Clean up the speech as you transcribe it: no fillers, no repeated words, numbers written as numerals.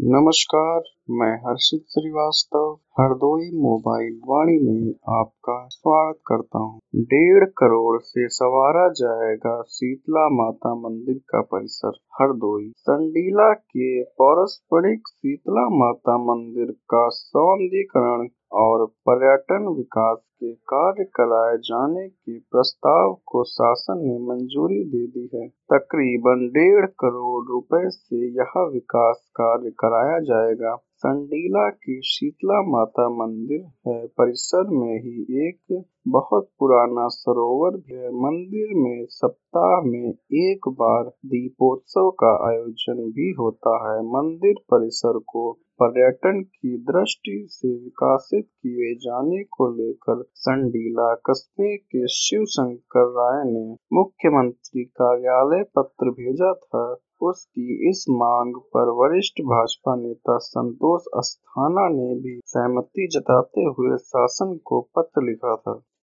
नमस्कार, मैं हर्षित श्रीवास्तव हरदोई मोबाइल वाणी में आपका स्वागत करता हूँ। 1.5 करोड़ से संवारा जाएगा शीतला माता मंदिर का परिसर। हरदोई संडीला के पारस्परिक शीतला माता मंदिर का सौंदर्यीकरण और पर्यटन विकास के कार्य कराए जाने के प्रस्ताव को शासन ने मंजूरी दे दी है। तकरीबन 1.5 करोड़ रुपए से यह विकास कार्य कराया जाएगा। संडीला की शीतला माता मंदिर है परिसर में ही एक बहुत पुराना सरोवर भी है। मंदिर में सप्ताह में एक बार दीपोत्सव का आयोजन भी होता है। मंदिर परिसर को पर्यटन की दृष्टि से विकसित किए जाने को लेकर संडीला कस्बे के शिव शंकर राय ने मुख्यमंत्री कार्यालय पत्र भेजा था। उसकी इस मांग पर वरिष्ठ भाजपा नेता संतोष अस्थाना ने भी सहमति जताते हुए शासन को पत्र लिखा था।